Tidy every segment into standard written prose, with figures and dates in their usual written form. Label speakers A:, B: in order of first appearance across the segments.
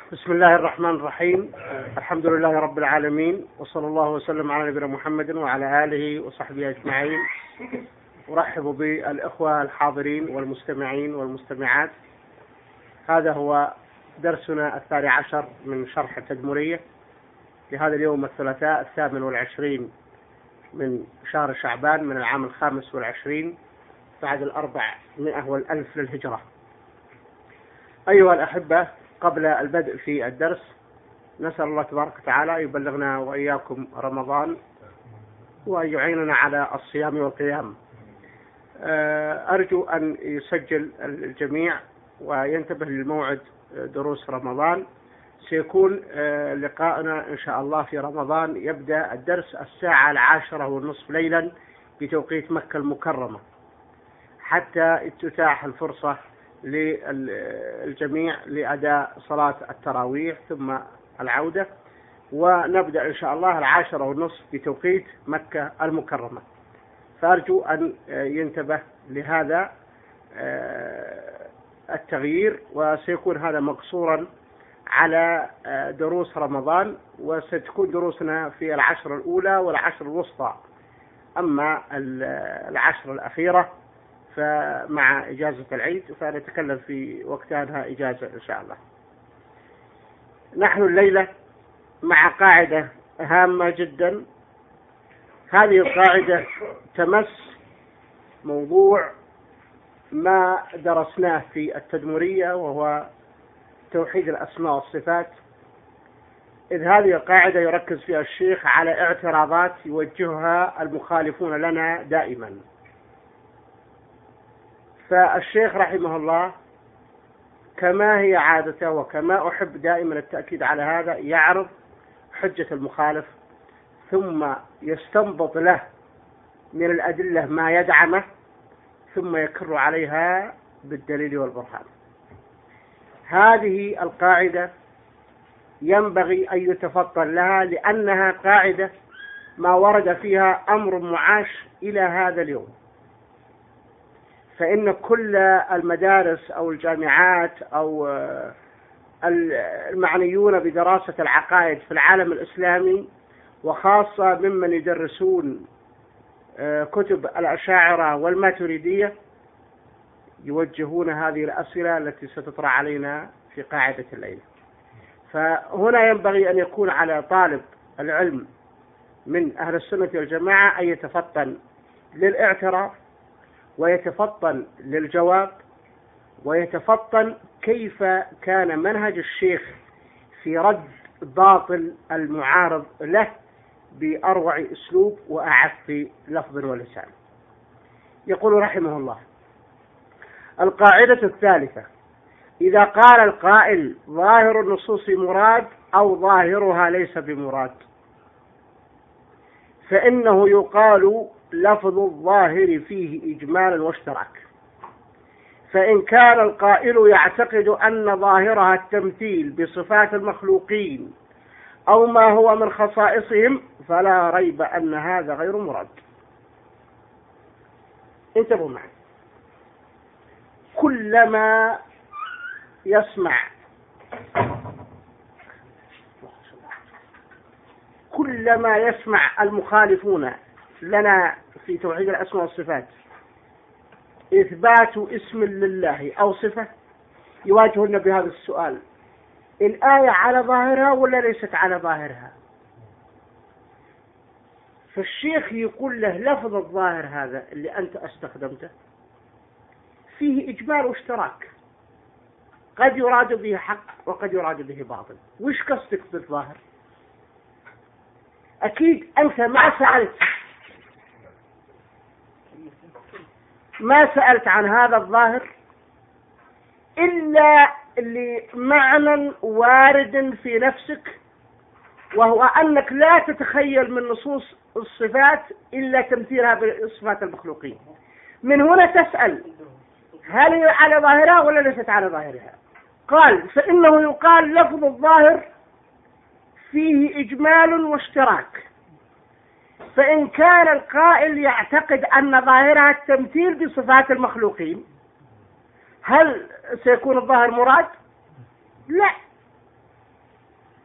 A: بسم الله الرحمن الرحيم. الحمد لله رب العالمين، وصلى الله وسلم على نبينا محمد وعلى آله وصحبه أجمعين. أرحب بالإخوة الحاضرين والمستمعين والمستمعات. هذا هو درسنا 12 من شرح التدمرية لهذا اليوم الثلاثاء 28 من شهر شعبان من العام 25 بعد 400 للهجرة. أيها الأحبة، قبل البدء في الدرس نسأل الله تبارك وتعالى يبلغنا وإياكم رمضان وأن يعيننا على الصيام والقيام. أرجو أن يسجل الجميع وينتبه للموعد دروس رمضان. سيكون لقاءنا إن شاء الله في رمضان يبدأ الدرس 10:10 ليلا بتوقيت مكة المكرمة، حتى تتاح الفرصة للجميع لأداء صلاة التراويح ثم العودة، ونبدأ إن شاء الله 10:30 بتوقيت مكة المكرمة. فأرجو أن ينتبه لهذا التغيير، وسيكون هذا مقصورا على دروس رمضان، وستكون دروسنا في 10 الأولى والعشر الوسطى. أما 10 الأخيرة فمع إجازة العيد فنتكلم في وقتها أنها إجازة إن شاء الله. نحن الليلة مع قاعدة هامة جدا. هذه القاعدة تمس موضوع ما درسناه في التدمرية، وهو توحيد الأسماء والصفات. إذ هذه القاعدة يركز فيها الشيخ على اعتراضات يوجهها المخالفون لنا دائما. فالشيخ رحمه الله كما هي عادته وكما أحب دائما التأكيد على هذا، يعرض حجة المخالف ثم يستنبط له من الأدلة ما يدعمه، ثم يكر عليها بالدليل والبرهان. هذه القاعدة ينبغي أن يتفطن لها، لأنها قاعدة ما ورد فيها أمر معاش إلى هذا اليوم. فإن كل المدارس أو الجامعات أو المعنيون بدراسة العقائد في العالم الإسلامي، وخاصة ممن يدرسون كتب الأشاعرة والماتريدية، يوجهون هذه الأسئلة التي ستطرح علينا في قاعدة الليلة. فهنا ينبغي أن يكون على طالب العلم من أهل السنة والجماعة أن يتفطن للاعتراف، ويتفطن للجواب، ويتفطن كيف كان منهج الشيخ في رد باطل المعارض له بأروع أسلوب وأعف لفظ ولسان. يقول رحمه الله: القاعدة الثالثة: إذا قال القائل ظاهر النصوص مراد أو ظاهرها ليس بمراد، فإنه يقال لفظ الظاهر فيه إجمالا واشتراك. فإن كان القائل يعتقد أن ظاهرها التمثيل بصفات المخلوقين أو ما هو من خصائصهم، فلا ريب أن هذا غير مراد. انتبهوا معي. كلما يسمع المخالفون لنا في توحيد الأسماء والصفات إثبات اسم لله أو صفة، يواجهون بهذا السؤال: الآية على ظاهرها ولا ليست على ظاهرها؟ فالشيخ يقول له: لفظ الظاهر هذا اللي أنت استخدمته فيه إجمال واشتراك، قد يراد به حق وقد يراد به باطل. وش قصدك بالظاهر؟ أكيد أنت ما سألت عن هذا الظاهر إلا لمعنى وارد في نفسك، وهو أنك لا تتخيل من نصوص الصفات إلا تمثيلها بصفات المخلوقين. من هنا تسأل: هل هي على ظاهرها ولا ليست على ظاهرها؟ قال: فإنه يقال لفظ الظاهر فيه إجمال واشتراك. فإن كان القائل يعتقد أن ظاهرها التمثيل بصفات المخلوقين، هل سيكون الظاهر مراد؟ لا،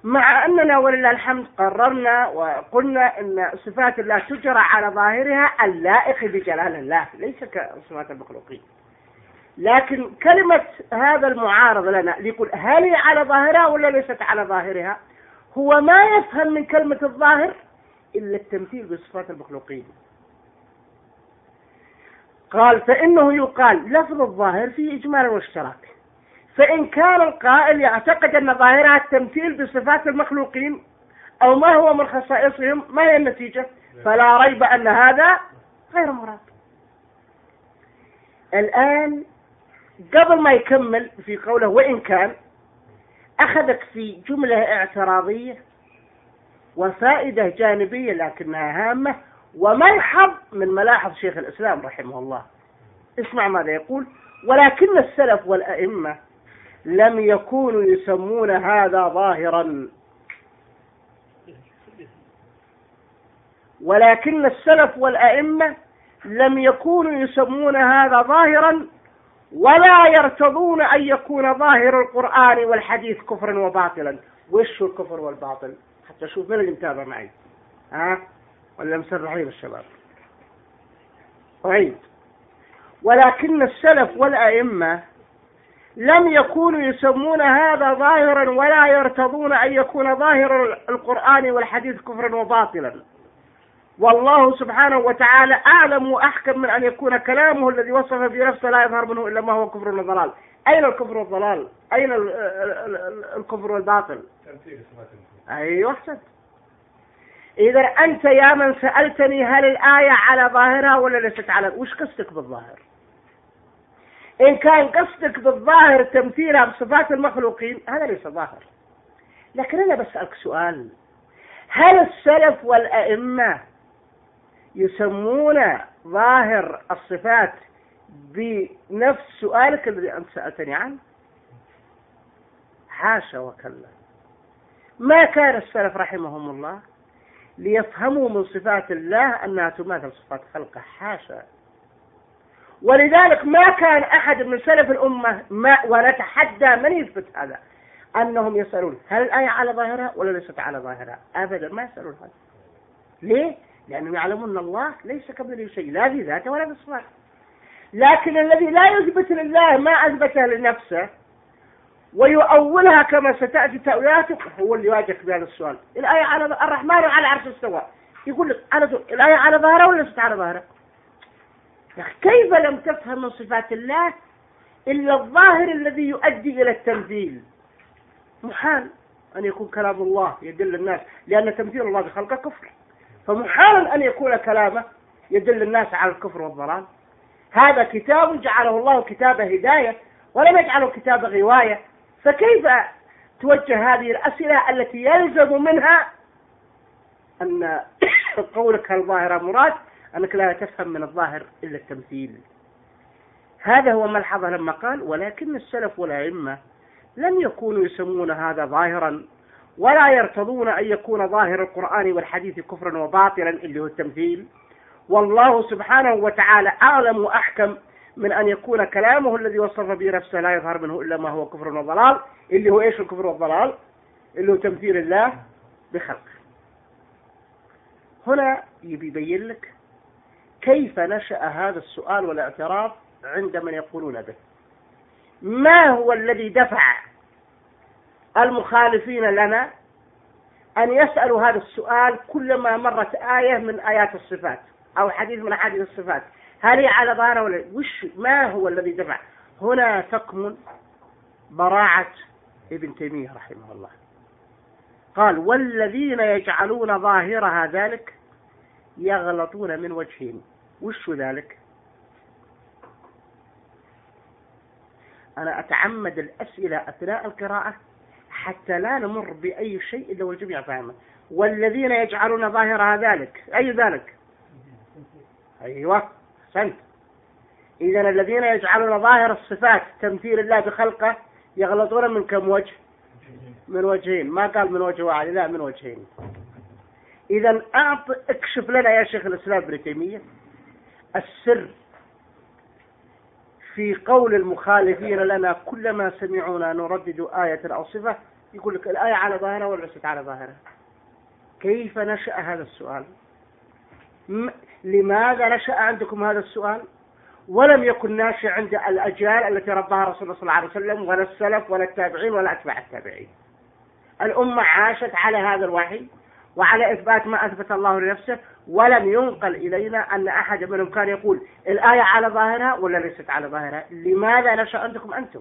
A: مع أننا ولله الحمد قررنا وقلنا أن صفات الله تجرى على ظاهرها اللائق بجلال الله ليس كصفات المخلوقين. لكن كلمة هذا المعارض لنا يقول هل هي على ظاهرها ولا ليست على ظاهرها، هو ما يفهم من كلمة الظاهر إلا التمثيل بصفات المخلوقين. قال فإنه يقال لفظ الظاهر فيه إجمال واشتراك، فإن كان القائل يعتقد أن ظاهرها التمثيل بصفات المخلوقين أو ما هو من خصائصهم، ما هي النتيجة؟ فلا ريب أن هذا غير مراد. الآن قبل ما يكمل في قوله وإن كان، أخذك في جملة اعتراضية وفائدة جانبية لكنها هامة وملحظ من ملاحظ شيخ الإسلام رحمه الله. اسمع ماذا يقول: ولكن السلف والأئمة لم يكونوا يسمون هذا ظاهرا، ولكن السلف والأئمة لم يكونوا يسمون هذا ظاهرا ولا يرتضون أن يكون ظاهر القرآن والحديث كفرا وباطلا. وش الكفر والباطل؟ حتى شوف من اللي متابع معي ولا مسرحين الشباب. طيب، ولكن السلف والأئمة لم يكونوا يسمون هذا ظاهرا ولا يرتضون أن يكون ظاهر القرآن والحديث كفرا وباطلا، والله سبحانه وتعالى أعلم وأحكم من أن يكون كلامه الذي وصف بنفسه لا يظهر منه إلا ما هو كفر وضلال. أين الكفر والضلال؟ أين الكفر والباطل؟ أيوة أحسنت. إذا أنت يا من سألتني هل الآية على ظاهرها ولا ليست على، وش قصدك بالظاهر؟ إن كان قصدك بالظاهر تمثيلها بصفات المخلوقين هذا ليس ظاهر. لكن أنا بسألك سؤال: هل السلف والأئمة يسمون ظاهر الصفات بنفس سؤالك الذي أنت سألتني عنه؟ حاشا وكلا. ما كان السلف رحمهم الله ليفهموا من صفات الله أنها تماثل صفات خلقه، حاشا. ولذلك ما كان أحد من سلف الأمة ونتحدى من يثبت هذا أنهم يسألون هل الآية على ظاهرها ولا ليست على ظاهرها. أبدا ما يسألون هذا. ليه؟ لأنهم يعلمون أن الله ليس كمثله شيء لا في ذاته ولا في صفاته. لكن الذي لا يثبت لله ما أثبته لنفسه ويؤولها كما ستأتي تأويلاته هو اللي يواجهك بهذا السؤال. الآية على الرحمن على عرش استوى، يقول لك الآية على ظاهرها ولا ليست على ظاهرها؟ يا أخي كيف لم تفهم من صفات الله إلا الظاهر الذي يؤدي إلى التمثيل؟ محال أن يكون كلام الله يدل الناس، لأن تمثيل الله بخلقه كفر، فمحال أن يكون كلامه يدل الناس على الكفر والضلال. هذا كتاب جعله الله كتاب هداية ولم يجعله كتاب غواية، فكيف توجه هذه الأسئلة التي يلزم منها أن قولك الظاهر مراد، أنك لا تفهم من الظاهر إلا التمثيل. هذا هو ملحظه لما قال ولكن السلف والأئمة لم يكونوا يسمون هذا ظاهرا ولا يرتضون أن يكون ظاهر القرآن والحديث كفرا وباطلا اللي هو التمثيل، والله سبحانه وتعالى أعلم وأحكم من أن يكون كلامه الذي وصف به نفسه لا يظهر منه إلا ما هو كفر وضلال، اللي هو إيش الكفر والضلال؟ اللي هو تمثيل الله بخلقه. هنا يبين لك كيف نشأ هذا السؤال والاعتراض عند من يقولون به. ما هو الذي دفع المخالفين لنا أن يسألوا هذا السؤال كلما مرت آية من آيات الصفات أو حديث من أحاديث الصفات؟ هل هي على ظاهرها ولا ما هو الذي دفع؟ هنا تكمن براعة ابن تيمية رحمه الله. قال والذين يجعلون ظاهرها ذلك يغلطون من وجهين. وش ذلك؟ أنا أتعمد الأسئلة أثناء القراءة حتى لا نمر بأي شيء إلا والجميع فاهمه. والذين يجعلون ظاهرها ذلك، أي ذلك؟ أيوة سنت. إذن الذين يجعلون ظاهر الصفات تمثيل الله بخلقه يغلطون من كم وجه؟ من وجهين. ما قال من وجه واحد، لا من وجهين. إذن اكشف لنا يا شيخ الإسلام ابن تيمية السر في قول المخالفين لنا كلما سمعونا نردد آية أو صفة يقول لك الآية على ظاهرة ولا ليست على ظاهرة؟ كيف نشأ هذا السؤال؟ لماذا نشأ عندكم هذا السؤال ولم يكن ناشئ عند الأجيال التي ربها رسول الله صلى الله عليه وسلم ولا السلف ولا التابعين ولا أتباع التابعين؟ الأمة عاشت على هذا الوحي وعلى إثبات ما أثبت الله لنفسه، ولم ينقل إلينا أن أحد منهم كان يقول الآية على ظاهرها ولا ليست على ظاهرها. لماذا نشأ عندكم أنتم؟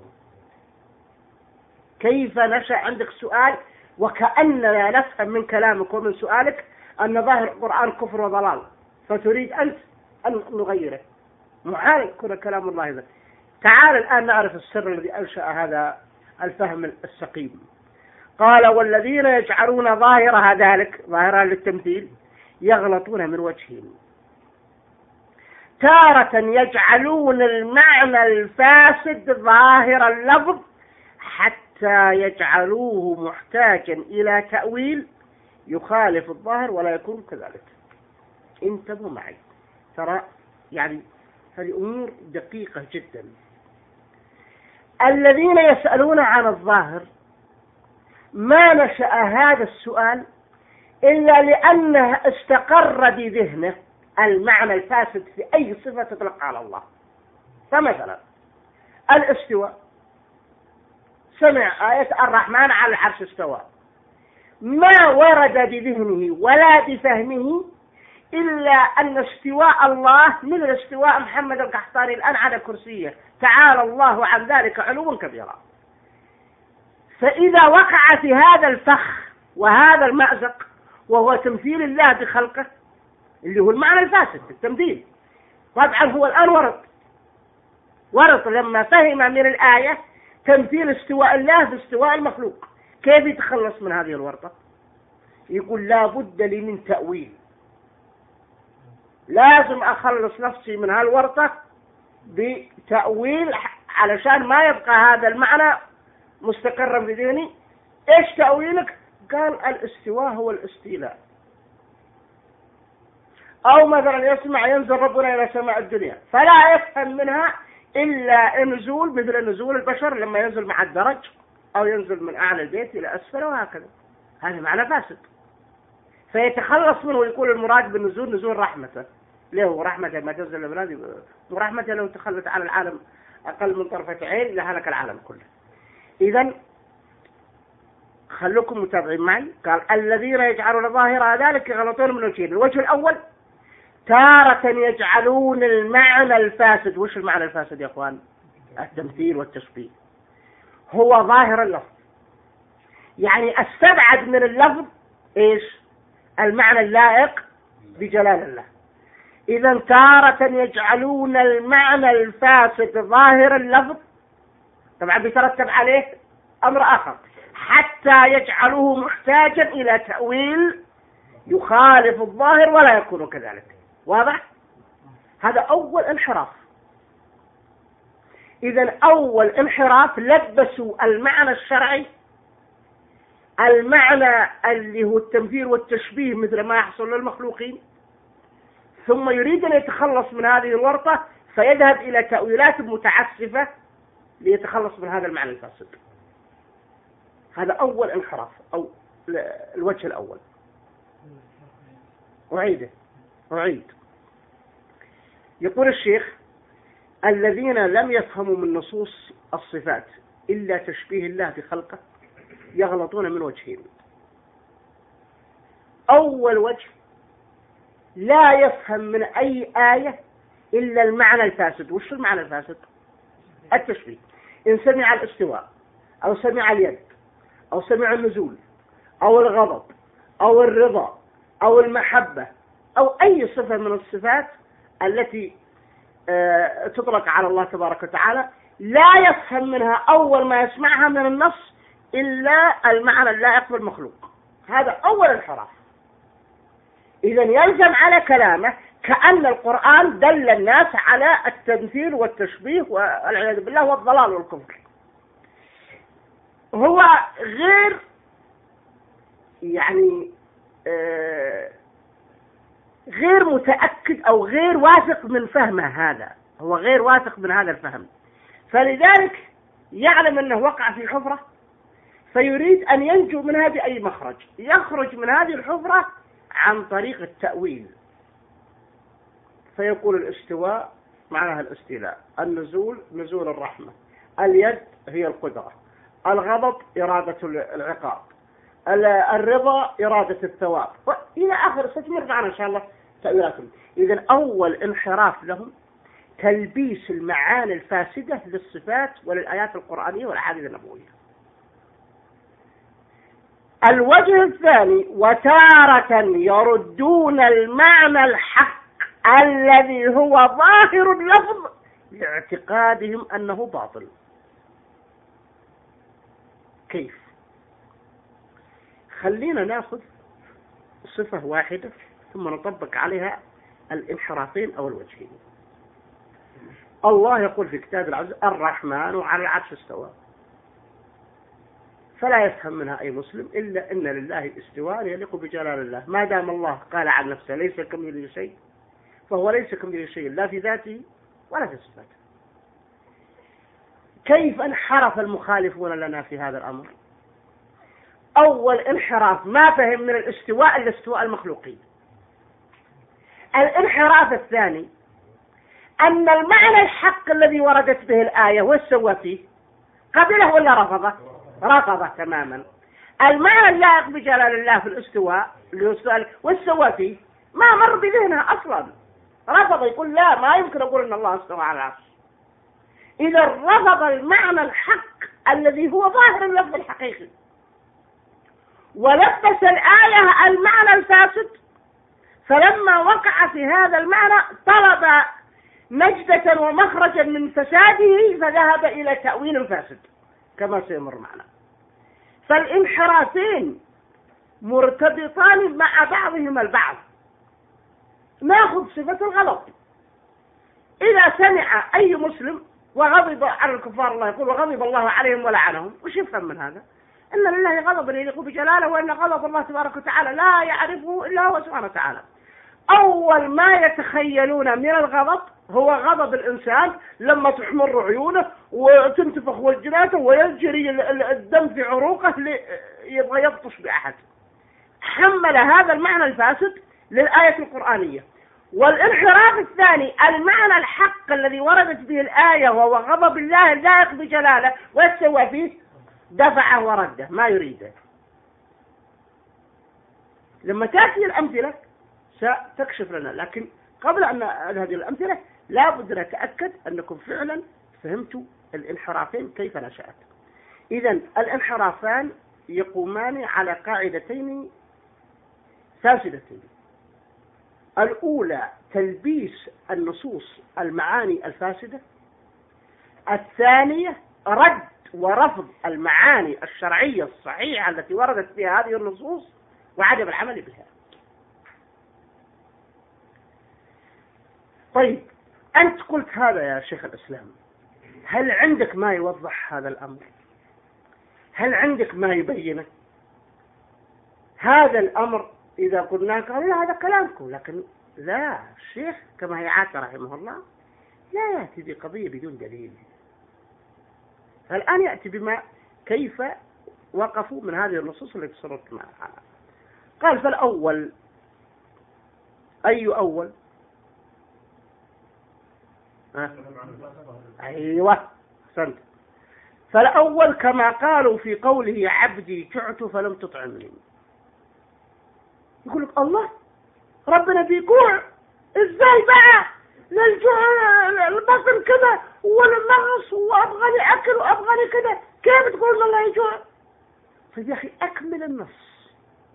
A: كيف نشأ عندك سؤال وكأننا نفهم من كلامك ومن سؤالك أن ظاهر القرآن كفر وضلال، فتريد أنت أن نغيره؟ محال يكون كلام الله هذا. تعال الآن نعرف السر الذي أنشأ هذا الفهم السقيم. قال والذين يجعلون ظاهرها ذلك، ظاهرها للتمثيل، يغلطون من وجهين. تارة يجعلون المعنى الفاسد ظاهر اللفظ حتى يجعلوه محتاجا إلى تأويل يخالف الظاهر ولا يكون كذلك. انتبهوا معي، ترى يعني هذه أمور دقيقة جدا. الذين يسألون عن الظاهر ما نشأ هذا السؤال إلا لأنه استقر بذهنه المعنى الفاسد في أي صفة تطلق على الله. فمثلا الاستواء، سمع آية الرحمن على العرش استوى، ما ورد بذهنه ولا بفهمه إلا أن استواء الله من استواء محمد القحطاني الآن على كرسيه، تعالى الله عن ذلك علوا كبيرا. فإذا وقع في هذا الفخ وهذا المأزق وهو تمثيل الله بخلقه اللي هو المعنى الفاسد التمثيل، طبعا هو الآن ورط لما فهم من الآية تمثيل استواء الله باستواء المخلوق، كيف يتخلص من هذه الورطة؟ يقول لا بد لي من تأويل، لازم أخلص نفسي من هالورطة بتأويل علشان ما يبقى هذا المعنى مستقرا بذهني. ايش تأويلك؟ قال الاستواء هو الاستيلاء. او مثلا يسمع ينزل ربنا الى سماء الدنيا فلا يفهم منها الا نزول مثل نزول البشر لما ينزل مع الدرج او ينزل من اعلى البيت الى اسفله وهكذا، هذا معنى فاسد. فيتخلص منه ويقول المراد بالنزول نزول رحمته، له رحمته ما تنزل الأولاد، ورحمته لو تخلت على العالم أقل من طرفة عين لهلك العالم كله. إذن خلوكم متابعين معي. قال الذين يجعلون ظاهر ذلك يغلطون من وجهين. الوجه الأول تارة يجعلون المعنى الفاسد. وش المعنى الفاسد يا أخوان؟ التمثيل والتشبيه. هو ظاهر اللفظ، يعني استبعد من اللفظ إيش؟ المعنى اللائق بجلال الله. إذا تارة يجعلون المعنى الفاسد ظاهر اللفظ، طبعا بيترتب عليه أمر آخر، حتى يجعلوه محتاجا إلى تأويل يخالف الظاهر ولا يكون كذلك. واضح؟ هذا أول انحراف. إذا أول انحراف لبسوا المعنى الشرعي، المعنى اللي هو التمثيل والتشبيه مثل ما يحصل للمخلوقين، ثم يريد أن يتخلص من هذه الورطة فيذهب إلى تأويلات متعسفة ليتخلص من هذا المعنى الفاسد. هذا أول انحراف أو الوجه الأول. أعيد. يقول الشيخ الذين لم يفهموا من نصوص الصفات إلا تشبيه الله بخلقه يغلطون من وجهين. أول وجه لا يفهم من أي آية إلا المعنى الفاسد. وش المعنى الفاسد؟ التشبيه. إن سمع الاستواء أو سمع اليد أو سمع النزول أو الغضب أو الرضا أو المحبة أو أي صفة من الصفات التي تطلق على الله تبارك وتعالى، لا يفهم منها أول ما يسمعها من النص إلا المعنى اللائق بالمخلوق. هذا أول انحراف. إذن يلزم على كلامه كأن القرآن دل الناس على التمثيل والتشبيه والعياذ بالله والضلال والكفر. هو غير يعني غير متأكد أو غير واثق من فهمه هذا، هو غير واثق من هذا الفهم، فلذلك يعلم أنه وقع في حفرة، فيريد أن ينجو منها بأي مخرج، يخرج من هذه الحفرة عن طريق التأويل، فيقول الاستواء معناها الاستيلاء، النزول نزول الرحمة، اليد هي القدرة، الغضب إرادة العقاب، الرضا إرادة الثواب، إلى آخر. ستمر معنا إن شاء الله تأويلاتهم. إذن أول انحراف لهم تلبيس المعاني الفاسدة للصفات وللآيات القرآنية والأحاديث النبوية. الوجه الثاني، وتارة يردون المعنى الحق الذي هو ظاهر اللفظ لاعتقادهم أنه باطل. كيف؟ خلينا ناخذ صفة واحدة ثم نطبق عليها الانحرافين أو الوجهين. الله يقول في كتاب العزيز الرحمن على العرش استوى، فلا يفهم منها أي مسلم إلا أن لله استواء يليق بجلال الله. ما دام الله قال عن نفسه ليس كمثله شيء، فهو ليس كمثله شيء لا في ذاته ولا في صفاته. كيف انحرف المخالفون لنا في هذا الأمر؟ أول انحراف ما فهم من الاستواء إلا استواء المخلوقين. الانحراف الثاني أن المعنى الحق الذي وردت به الآية والسوى فيه قبله ولا رفضه؟ رفضه تماما. المعنى اللائق بجلال الله في الاستواء والسوى فيه ما مر بذهنه أصلا، رفض، يقول لا، ما يمكن أقول أن الله استوى على العرش. إذا رفض المعنى الحق الذي هو ظاهر اللفظ الحقيقي، ولبس الآية المعنى الفاسد، فلما وقع في هذا المعنى طلب نجدة ومخرجا من فساده فذهب إلى تأويل فاسد كما سيمر معنا. فالانحرافين مرتبطان مع بعضهما البعض. ناخذ صفة الغضب. إذا سمع أي مسلم وغضب على الكفار، الله يقول وغضب الله عليهم ولعنهم، وش يفهم من هذا؟ أن لله غضبا يليق بجلاله، وأن غضب الله تبارك وتعالى لا يعرفه إلا هو سبحانه وتعالى. أول ما يتخيلون من الغضب هو غضب الإنسان لما تحمر عيونه وتنتفخ وجناته ويجري الدم في عروقه يبغى يبطش بأحد. حمل هذا المعنى الفاسد للآية القرآنية. والانحراف الثاني المعنى الحق الذي وردت به الآية وهو غضب الله اللائق بجلاله واستوى فيه دفعه ورده ما يريده. لما تأتي الأمثلة ستكشف لنا، لكن قبل أن هذه الأمثلة لا بد نتأكد أنكم فعلا فهمتوا الانحرافين كيف نشأت. إذن الانحرافان يقومان على قاعدتين فاسدتين. الأولى تلبيس النصوص المعاني الفاسدة، الثانية رد ورفض المعاني الشرعية الصحيحة التي وردت فيها هذه النصوص وعدم العمل بها. طيب، أنت قلت هذا يا شيخ الإسلام، هل عندك ما يوضح هذا الأمر؟ هل عندك ما يبينه؟ هذا الأمر إذا قلنا قالوا هذا كلامكم، لكن لا، الشيخ كما هي عاتة رحمه الله لا يأتي بقضية بدون دليل. فالآن يأتي بما كيف وقفوا من هذه النصوص التي صرت معها. قال فالأول، أي أول؟ أيوة سنت. فالأول كما قالوا في قوله عبدي جعت فلم تطعمني. يقول لك الله ربنا بيجوع ازاي بقى؟ للجوع البطن كده والنغص وابغاني اكل وابغاني كده، كيف تقول الله يجوع؟ طيب يا اخي اكمل النص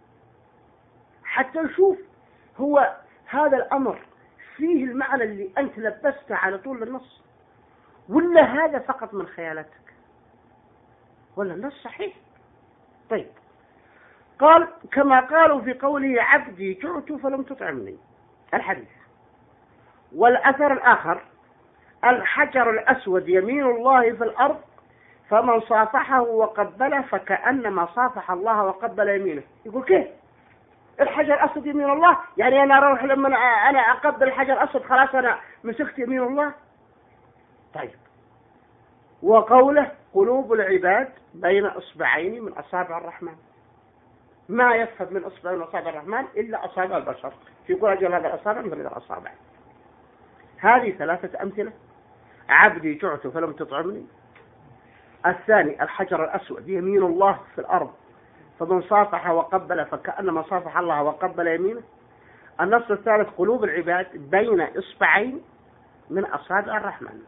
A: حتى نشوف هو هذا الامر فيه المعنى اللي انت لبسته على طول النص، ولا هذا فقط من خيالتك، ولا النص صحيح؟ طيب قال كما قالوا في قوله عبدي جعت فلم تطعمني الحديث. والأثر الآخر الحجر الأسود يمين الله في الأرض فمن صافحه وقبله فكأنما صافح الله وقبل يمينه. يقول كيف الحجر الأسود يمين الله؟ يعني أنا أروح لما أنا أقبل الحجر الأسود خلاص أنا مسكت يمين الله؟ طيب، وقوله قلوب العباد بين إصبعين من أصابع الرحمن. ما يفهم من إصبع من أصابع الرحمن إلا أصابع البشر، يقول أجل هذا الأصابع من الأصابع. هذه 3 أمثلة. عبدي جعت فلم تطعمني. الثاني الحجر الأسود يمين الله في الأرض، فمن صافح وقبل فكأنما صافح الله وقبل يمينه. النص الثالث قلوب العباد بين إصبعين من أصابع الرحمن.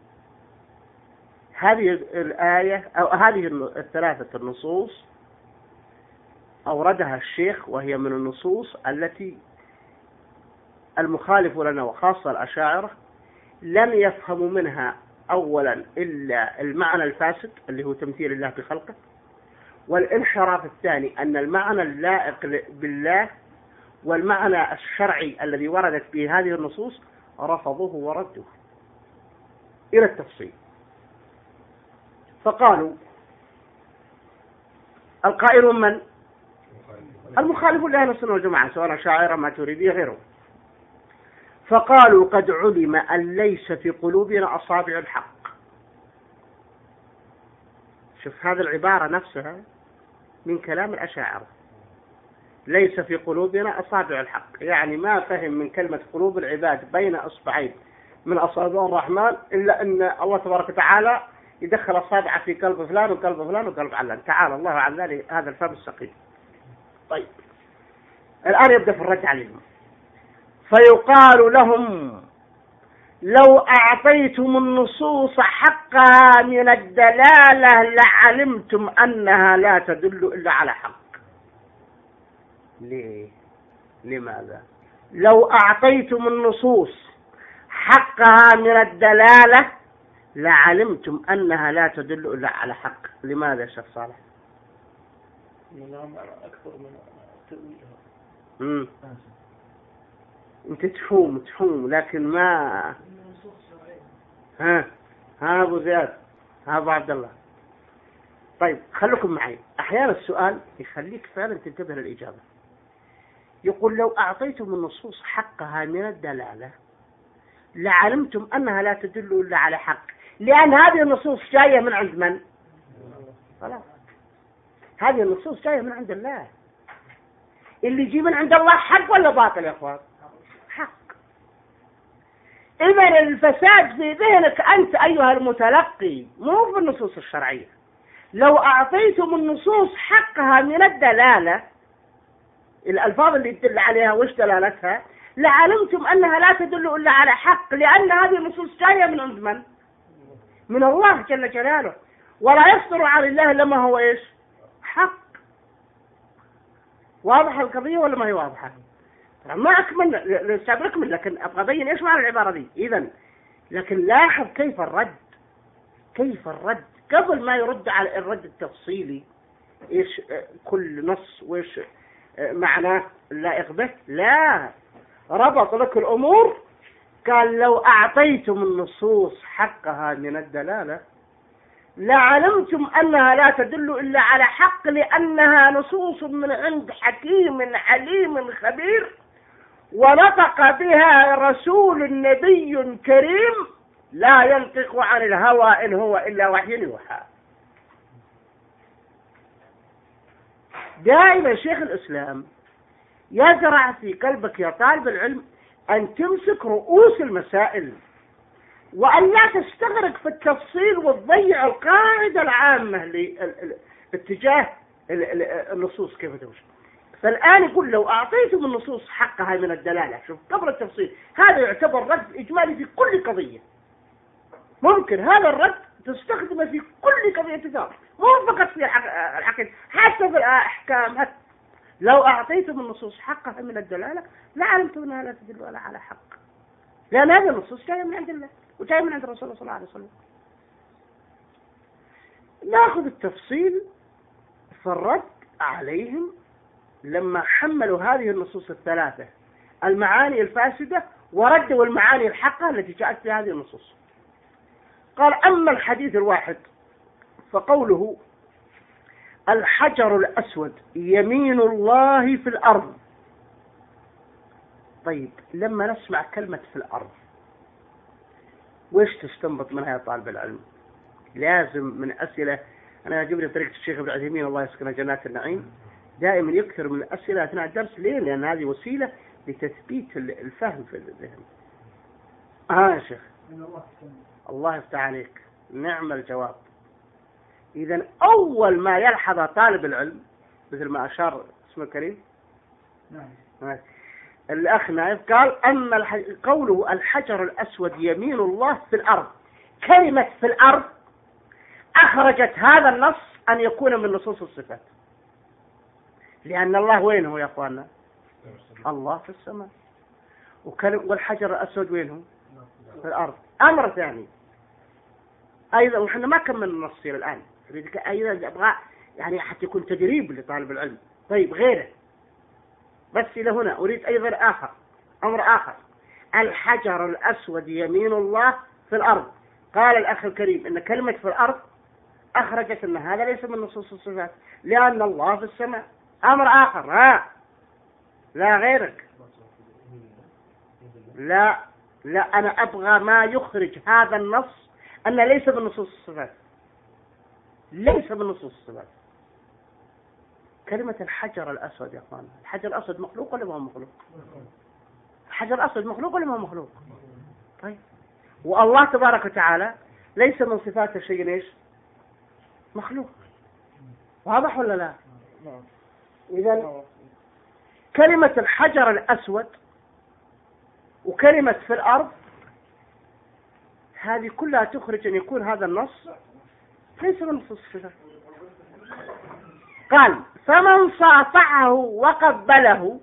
A: هذه الآية أو هذه 3 النصوص أوردها الشيخ، وهي من النصوص التي المخالف لنا وخاصة الأشاعرة لم يفهموا منها أولا إلا المعنى الفاسد اللي هو تمثيل الله بخلقه، والانحراف الثاني أن المعنى اللائق بالله والمعنى الشرعي الذي وردت به هذه النصوص رفضوه وردوه إلى التفصيل. فقالوا القائلون من؟ المخالفون لأهل السنة والجماعة سواء أشاعرة ماتريدية غيرهم. فقالوا قد علم أن ليس في قلوبنا أصابع الحق. شوف هذه العبارة نفسها من كلام الأشاعرة، ليس في قلوبنا أصابع الحق، يعني ما فهم من كلمة قلوب العباد بين إصبعين من أصابع الرحمن إلا أن الله تبارك وتعالى يدخل أصابعه في قلب فلان وقلب فلان وقلب علان، تعالى الله عن ذلك هذا الفهم السقيم. طيب الآن يبدأ في الرد عليهم. فيقال لهم لو أعطيتم النصوص حقها من الدلالة لعلمتم أنها لا تدل إلا على حق. ليه؟ لماذا؟ لو أعطيتم النصوص حقها من الدلالة لعلمتم أنها لا تدل إلا على حق. لماذا يا شيخ صالح؟
B: أكثر من تأويلها.
A: أنت تفهم لكن ما ها أبو زياد، ها أبو عبد الله. طيب خلوكم معي، أحيانا السؤال يخليك فعلا تنتبه للإجابة. يقول لو أعطيتم النصوص حقها من الدلالة لعلمتم أنها لا تدل إلا على حق، لأن هذه النصوص جاية من عند من؟ خلاص هذه النصوص جاية من عند الله. اللي يجي من عند الله حق ولا باطل يا أخوان؟ حق. إذا الفساد في ذهنك أنت أيها المتلقي مو في النصوص الشرعية. لو أعطيتم النصوص حقها من الدلالة، الألفاظ اللي يدل عليها وش دلالتها، لعلمتم أنها لا تدل إلا على حق، لأن هذه النصوص جاية من عند من؟ من الله جل جلاله، ولا يصدر عن الله لما هو إيش؟ حق. واضحة القضية ولا ما هي واضحة؟ ما أكمل لكن لكن أبغى أبين إيش معنى العبارة دي. إذن لكن لاحظ كيف الرد قبل ما يرد على الرد التفصيلي إيش كل نص وإيش معناه اللائق به. لا، ربط لك الأمور، قال لو أعطيتم النصوص حقها من الدلالة لعلمتم أنها لا تدل إلا على حق، لأنها نصوص من عند حكيم عليم خبير، ونطق بها رسول نبي كريم لا ينطق عن الهوى إن هو إلا وحي يوحى. دائما شيخ الإسلام يزرع في قلبك يا طالب العلم أن تمسك رؤوس المسائل، وأن لا تستغرق في التفصيل وتضيع القاعدة العامة لاتجاه النصوص كيف تمشي. فالآن يقول لو أعطيتم النصوص حقها من الدلالة، شوف قبل التفصيل، هذا يعتبر رد إجمالي في كل قضية. ممكن هذا الرد تستخدمه في كل قضية تجارة، مو فقط في العقيدة، حتى في الأحكام. لو أعطيتم النصوص حقها من الدلالة لعلمتم أنها لا تدل ولا على حق، لأن هذه النصوص جاية من عند الله وجاية من عند الرسول صلى الله عليه وسلم. نأخذ التفصيل في الرد عليهم لما حملوا هذه النصوص الثلاثة المعاني الفاسدة وردوا المعاني الحقة التي جاءت في هذه النصوص. قال أما الحديث الواحد فقوله الحجر الأسود يمين الله في الأرض. طيب لما نسمع كلمة في الأرض وإيش تستنبط منها يا طالب العلم؟ لازم من أسئلة. أنا يعجبني طريقة الشيخ ابن عثيمين الله يسكنه جنات النعيم، دائما يكثر من الأسئلة أثناء الدرس. ليه؟ لأن هذه وسيلة لتثبيت الفهم في الذهن. يا شيخ الله يفتح عليك، نعم الجواب. إذا أول ما يلحظ طالب العلم مثل ما أشار اسمه الكريم الأخ نايف، قال أما قوله الحجر الأسود يمين الله في الأرض، كلمة في الأرض أخرجت هذا النص أن يكون من نصوص الصفات، لأن الله وينه يا أخواننا؟ الله في السماء. والحجر الأسود وينه؟ في الأرض. أمر ثاني أيضا، وحنا ما كملنا النص الآن، أيضا أبغى يعني حتى يكون تدريب لطالب العلم. طيب غيره، بس إلى هنا أريد أيضا أمر آخر. الحجر الأسود يمين الله في الأرض، قال الأخ الكريم إن كلمة في الأرض أخرجت أن هذا ليس من نصوص الصفات لأن الله في السماء. أمر آخر، لا غيرك، لا أنا أبغى ما يخرج هذا النص أن ليس من نصوص الصفات، ليس من نصوص الصفات. كلمة الحجر الأسود يا أخوان، الحجر الأسود مخلوق ولا ما هو مخلوق؟ الحجر الأسود مخلوق ولا ما هو مخلوق؟ طيب، والله تبارك وتعالى ليس من صفاته شيء ايش؟ مخلوق. واضح ولا لا؟ إذا كلمة الحجر الأسود وكلمة في الأرض هذه كلها تخرج أن يكون هذا النص ليس من نصوص الصفات. قال فمن صافحه وقبله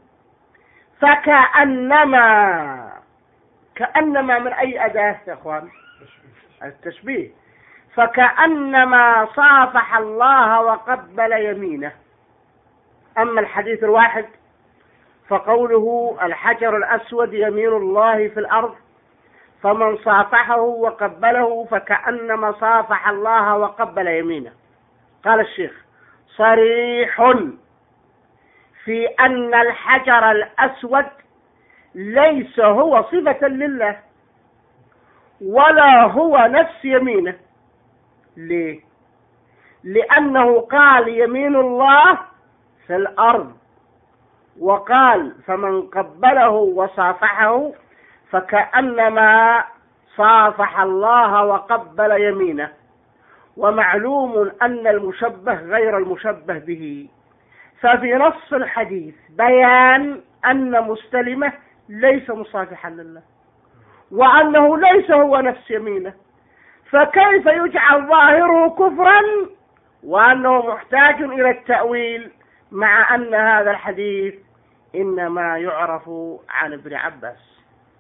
A: فكأنما من أي أداة يا أخوان؟ التشبيه. فكأنما صافح الله وقبل يمينه. أما الحديث الواحد فقوله الحجر الأسود يمين الله في الأرض، فمن صافحه وقبله فكأنما صافح الله وقبل يمينه. قال الشيخ صريح في أن الحجر الأسود ليس هو صفة لله ولا هو نفس يمينه. ليه؟ لأنه قال يمين الله في الأرض، وقال فمن قبله وصافحه فكأنما صافح الله وقبل يمينه. ومعلوم أن المشبه غير المشبه به، ففي نص الحديث بيان أن مستلمه ليس مصافحا لله وأنه ليس هو نفس يمينه، فكيف يجعل ظاهره كفرا وأنه محتاج إلى التأويل، مع أن هذا الحديث إنما يعرف عن ابن عباس.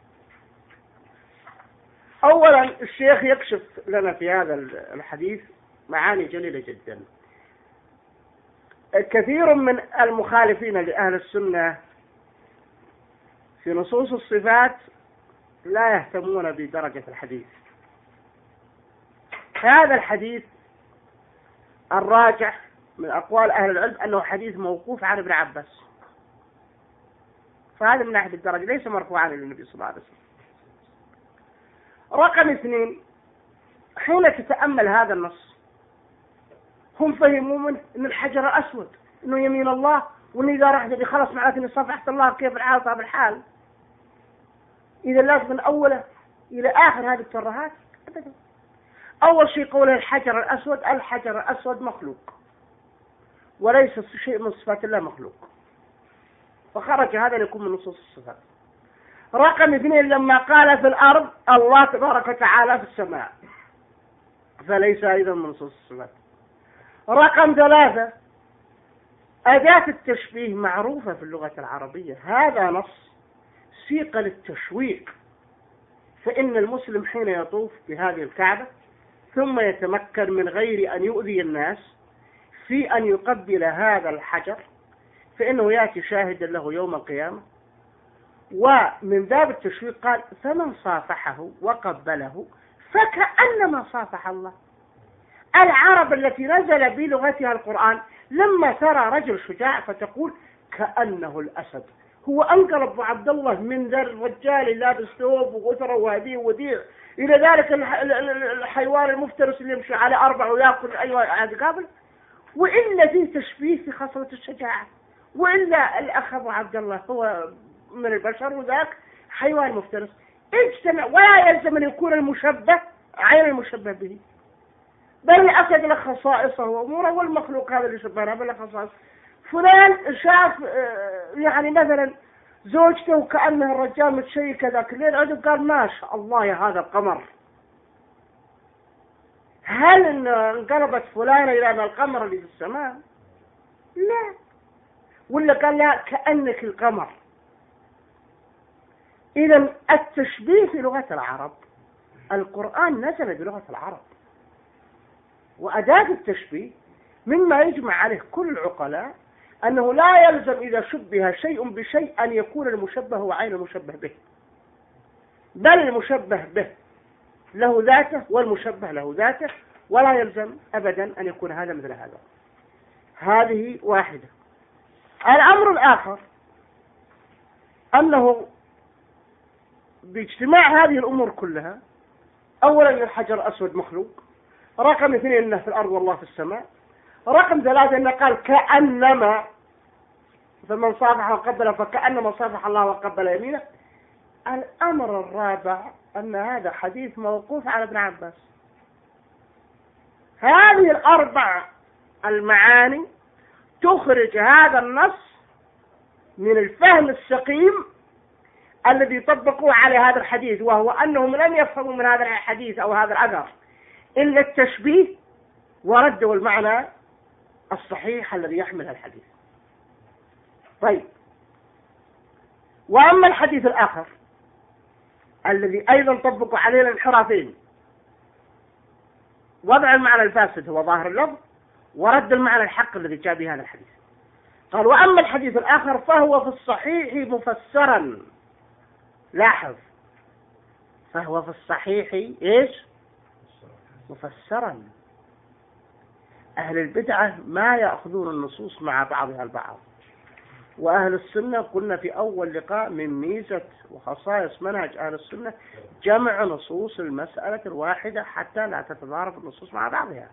A: أولا الشيخ يكشف لنا في هذا الحديث معاني جليلة جدا. كثير من المخالفين لأهل السنة في نصوص الصفات لا يهتمون بدرجة الحديث. هذا الحديث الراجح من أقوال أهل العلم أنه حديث موقوف عن ابن عباس، فهذا من ناحية الدرجة ليس مرفوعا للنبي صلى الله عليه وسلم. رقم 2، حين تتأمل هذا النص هم فهموا منه أن الحجر الأسود أنه يمين الله، وأنه إذا راح خلص معناته أن صافحت الله كيف الحال صاحب الحال. إذا لازم من أوله إلى آخر هذه الترهات أبدا. أول شيء قوله الحجر الأسود، الحجر الأسود مخلوق وليس شيء من صفات الله مخلوق، فخرج هذا يكون من نصوص الصفات. رقم 2، لما قال في الأرض الله تبارك وتعالى في السماء، فليس أيضا من نصوص الصفات. رقم 3، أداة التشبيه معروفة في اللغة العربية، هذا نص سيق للتشويق، فإن المسلم حين يطوف بهذه الكعبة ثم يتمكن من غير أن يؤذي الناس في أن يقبل هذا الحجر فإنه يأتي شاهدا له يوم القيامة. ومن باب التشويق قال فمن صافحه وقبله فكأنما صافح الله. العرب التي نزل بلغتها القرآن لما ترى رجل شجاع فتقول كأنه الأسد، هو أنقل أبو عبد الله من ذا الرجال لابس ثوب وغترة وهديه وديع إلى ذلك الحيوان المفترس اللي يمشي على 4 ويأكل أيوة عاد قابل. وإلا في تشبيه في خصلة الشجاعة، وإلا الأخ أبو عبد الله هو من البشر وذاك حيوان مفترس. اجتمع، ولا يلزم أن يكون المشبه عين المشبه به، بل الأسد له خصائصه وأموره، والمخلوق هذا اللي شبهنا بل له خصائص. فلان شاف يعني مثلا زوجته كأنه الرجال متشيك ذاك الليل، عجب قال ما شاء الله يا هذا القمر. هل انقلبت فلانة إلى أن القمر اللي في السماء؟ لا. ولا قال لا كأنك القمر. إذا التشبيه في لغة العرب، القرآن نزل بلغة العرب، وأداة التشبيه مما يجمع عليه كل العقلاء أنه لا يلزم إذا شبه شيء بشيء أن يكون المشبه هو عين المشبه به، بل المشبه به له ذاته والمشبه له ذاته، ولا يلزم أبدا أن يكون هذا مثل هذا. هذه واحدة. الأمر الآخر أنه باجتماع هذه الأمور كلها، أولا الحجر الأسود مخلوق، رقم 2 أنه في الأرض والله في السماء، رقم 3 أنه قال كأنما، فمن صافح وقبل فكأنما صافح الله وقبل يمينه. الأمر الرابع أن هذا حديث موقوف على ابن عباس. هذه الأربع المعاني تخرج هذا النص من الفهم السقيم الذي طبقوه على هذا الحديث، وهو أنهم لم يفهموا من هذا الحديث أو هذا الأثر إلا التشبيه، وردوا المعنى الصحيح الذي يحمل الحديث. طيب، وأما الحديث الآخر الذي أيضا طبقوا عليه الانحرافين، وضع المعنى الفاسد هو ظاهر اللفظ، ورد المعنى الحق الذي جاء به هذا الحديث. قال وأما الحديث الآخر فهو في الصحيح مفسرا. لاحظ، فهو في الصحيح إيش؟ مفسرا. أهل البدعة ما يأخذون النصوص مع بعضها البعض، وأهل السنة قلنا في أول لقاء من ميزة وخصائص منهج أهل السنة جمع نصوص المسألة الواحدة حتى لا تتضارب النصوص مع بعضها.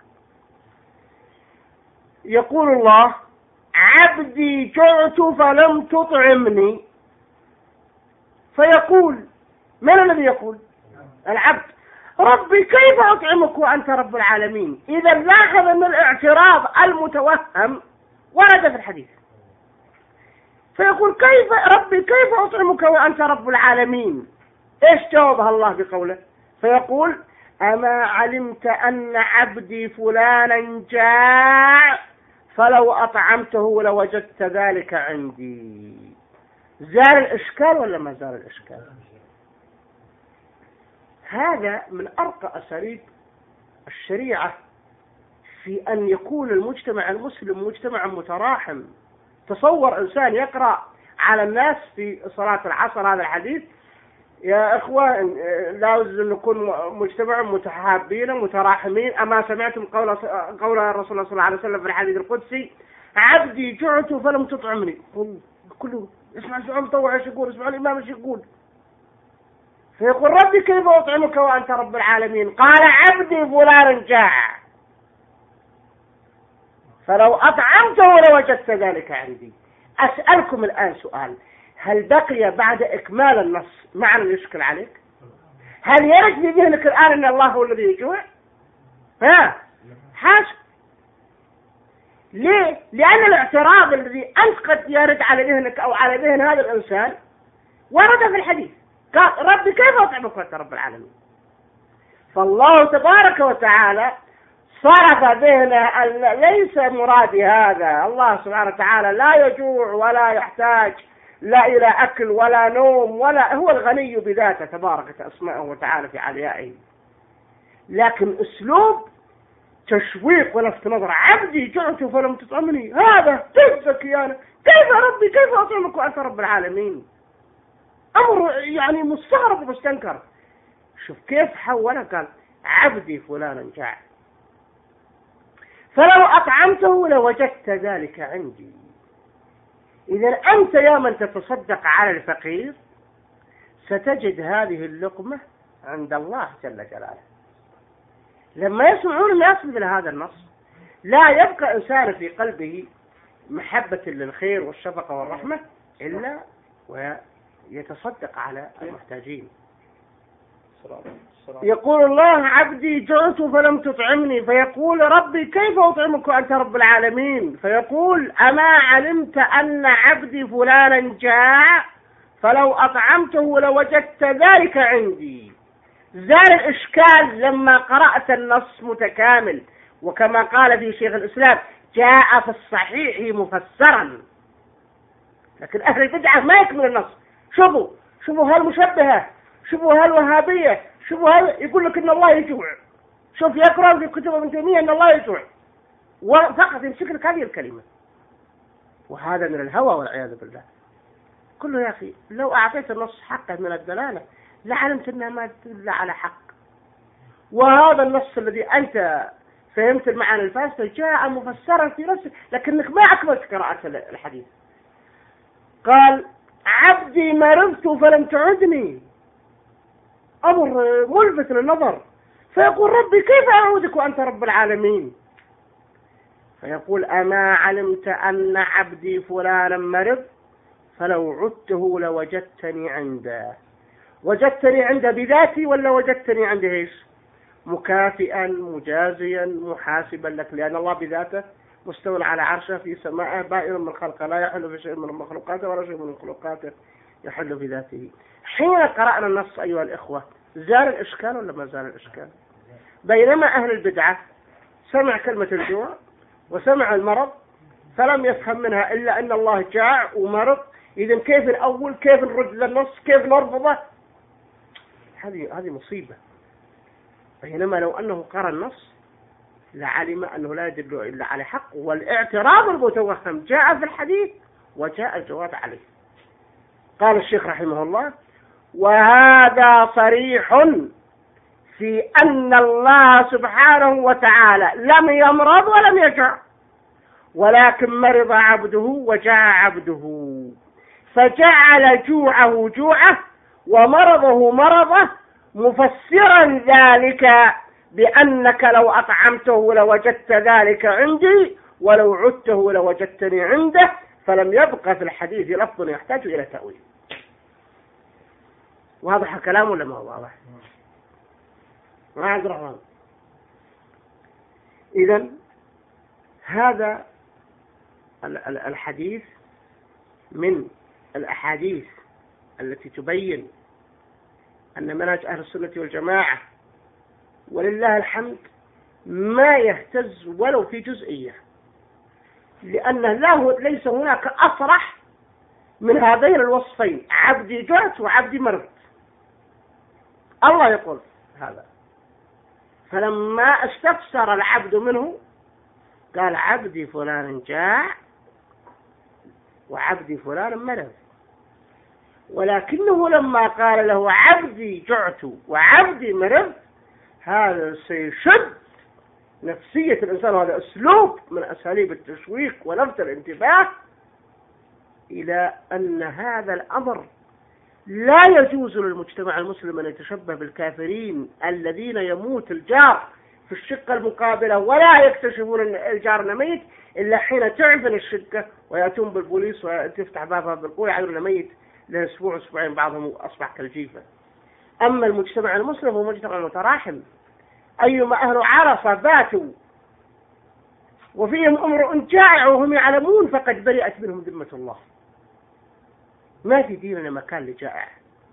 A: يقول الله عبدي جعت فلم تطعمني، فيقول، من الذي يقول؟ العبد. ربي كيف أطعمك وأنت رب العالمين؟ إذا لاحظ أن الاعتراض المتوهم ورد في الحديث، فيقول كيف ربي كيف أطعمك وأنت رب العالمين؟ إيش جاوبها الله بقوله؟ فيقول أما علمت أن عبدي فلانا جاع فلو أطعمته لوجدت ذلك عندي. زال الإشكال ولا ما زال الإشكال؟ هذا من أرقى أساليب الشريعة في أن يكون المجتمع المسلم مجتمع متراحم. تصور إنسان يقرأ على الناس في صلاة العصر هذا الحديث، يا إخوان لازم نكون مجتمع متحابين متراحمين. أما سمعتم قول الرسول صلى الله عليه وسلم في الحديث القدسي عبدي جعت فلم تطعمني؟ كله اسمع السؤال مطوع ايش يقول، اسمع الإمام ايش يقول. فيقول ربي كيف أطعمك وأنت رب العالمين؟ قال عبدي فلان جاع فلو أطعمته لوجدت ذلك عندي. أسألكم الآن سؤال، هل بقي بعد إكمال النص معنى يشكل عليك؟ هل يرد في ذهنك الآن أن الله هو الذي يجوع؟ حاجة. ليه؟ لأن الاعتراض الذي أنت قد يرد على ذهنك أو على ذهن هذا الإنسان ورد في الحديث، قال ربي كيف أطعمك وأنت رب العالمين؟ فالله تبارك وتعالى صرف ذهنه أن ليس مرادي هذا. الله سبحانه وتعالى لا يجوع ولا يحتاج لا إلى أكل ولا نوم، ولا هو الغني بذاته تبارك اسمه وتعالى في عليائه، لكن أسلوب تشويق ولفت نظر. عبدي جعت فلم تطعمني، هذا تزك أنا كيف ربي كيف أطعمك وأنت رب العالمين؟ أمر يعني مستغرب ومستنكر. شوف كيف حوله، قال عبدي فلانا جاع فلو أطعمته لوجدت ذلك عندي. إذا أنت يا من تتصدق على الفقير ستجد هذه اللقمة عند الله جل جلاله. لما يسمعون الناس مثل هذا النص لا يبقى إنسان في قلبه محبة للخير والشفقة والرحمة إلا ويتصدق على المحتاجين. يقول الله عبدي جعت فلم تطعمني، فيقول ربي كيف أطعمك وأنت رب العالمين؟ فيقول أما علمت أن عبدي فلانا جاع فلو أطعمته لوجدت ذلك عندي. زال الإشكال لما قرأت النص متكامل، وكما قال في شيخ الإسلام جاء في الصحيح مفسرا. لكن أهل البدعة ما يكمل النص. شوفوا هالمشبهة، شوفوا هالوهابية، شوفوا يقول لك إن الله يجوع. شوف يقرأ في كتب ابن تيمية إن الله يجوع، وفقط يمسك لك هذه الكلمة. وهذا من الهوى والعياذ بالله. كله يا أخي لو أعطيت النص حقه من الدلالة لعلمت أنها ما تدل على حق. وهذا النص الذي أنت فهمت المعنى الفاسدة جاء مفسرا في نفسه، لكنك ما أكملت قراءة الحديث. قال عبدي مرضت فلم تعدني، أمر ملفت للنظر. فيقول ربي كيف أعودك وأنت رب العالمين؟ فيقول أما علمت أن عبدي فلانا مرض فلو عدته لوجدتني عنده. وجدتني عنده بذاتي ولا وجدتني عنده ايش؟ مكافئا مجازيا محاسبا لك، لأن الله بذاته مستوى على عرشه في سماءه بائن من خلقه لا يحل في شيء من مخلوقاته ولا شيء من مخلوقاته يحل في ذاته. حين قرأنا النص أيها الإخوة زال الإشكال ولا ما زال الإشكال؟ بينما أهل البدعة سمع كلمة الجوع وسمع المرض فلم يفهم منها إلا أن الله جاع ومرض. إذن كيف الأول؟ كيف نرد للنص؟ كيف نرفضه؟ هذه مصيبة. بينما لو أنه قرأ النص لعلم أنه لا يدل إلا على حق، والاعتراض المتوهم جاء في الحديث وجاء الجواب عليه. قال الشيخ رحمه الله وهذا صريح في أن الله سبحانه وتعالى لم يمرض ولم يجع، ولكن مرض عبده وجاع عبده، فجعل جوعه جوعه ومرضه مرضه، مفسرا ذلك بأنك لو أطعمته لوجدت ذلك عندي ولو عدته لوجدتني عنده، فلم يبقى في الحديث لفظ يحتاج إلى تأويل. واضح الكلام ولا ما هو واضح؟ ما عبد الرحمن. إذن هذا الحديث من الأحاديث التي تبين أن منهج أهل السنة والجماعة ولله الحمد ما يهتز ولو في جزئية، لأنه ليس هناك أصرح من هذين الوصفين، عبدي جعت وعبدي مرض. الله يقول هذا، فلما استفسر العبد منه قال عبدي فلان جاع وعبدي فلان مرض. ولكنه لما قال له عبدي جعت وعبدي مرض هذا سيشد نفسية الإنسان، وهذا أسلوب من أساليب التشويق ولفت الانتباه إلى أن هذا الأمر لا يجوز للمجتمع المسلم أن يتشبه بالكافرين الذين يموت الجار في الشقة المقابلة ولا يكتشفون أن الجار ميت إلا حين تعفن الشقة ويأتون بالبوليس وتفتح بابها بالقوة يعيرون ميت لأسبوع أسبوعين بعضهم أصبح كالجيفة. أما المجتمع المسلم هو مجتمع متراحم، أيما أهل عرفة باتوا وفيهم امرؤ جائع وهم يعلمون فقد برئت منهم ذمة الله. ما في ديننا مكان لجائع.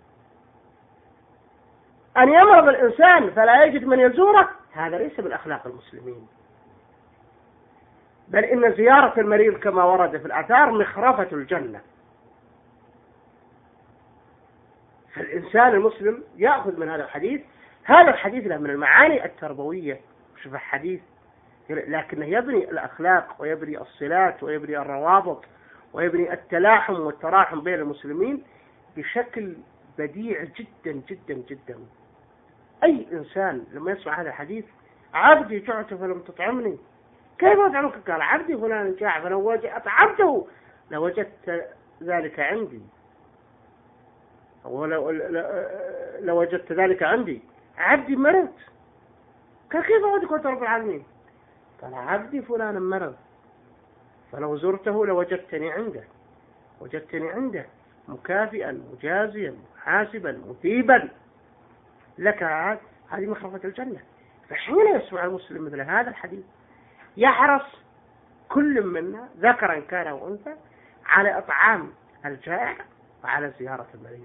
A: أن يمرض الإنسان فلا يجد من يزوره هذا ليس من أخلاق المسلمين، بل إن زيارة المريض كما ورد في الآثار مخرفة الجنة. فالإنسان المسلم يأخذ من هذا الحديث، هذا الحديث له من المعاني التربوية. شوف الحديث لكنه يبني الأخلاق ويبني الصلات ويبني الروابط ويبني التلاحم والتراحم بين المسلمين بشكل بديع جدا جدا جدا. أي إنسان لما يسمع هذا الحديث عبدي جعت فلم تطعمني كيف أطعمك؟ قال عبدي فلان جاع فلو أطعمته لوجدت ذلك عندي. لو وجدت ذلك عندي. عبدي مرض. قال كيف أودك وأنت رب العالمين؟ قال عبدي فلان مرض، فلو زرته لوجدتني عنده، وجدتني عنده مكافئا مجازيا محاسبا مثيبا لك. هذه مخرفة الجنة. فحين يسمع المسلم مثل هذا الحديث يحرص كل منا ذكرا كان أو أنثى على إطعام الجائع وعلى زيارة المريض.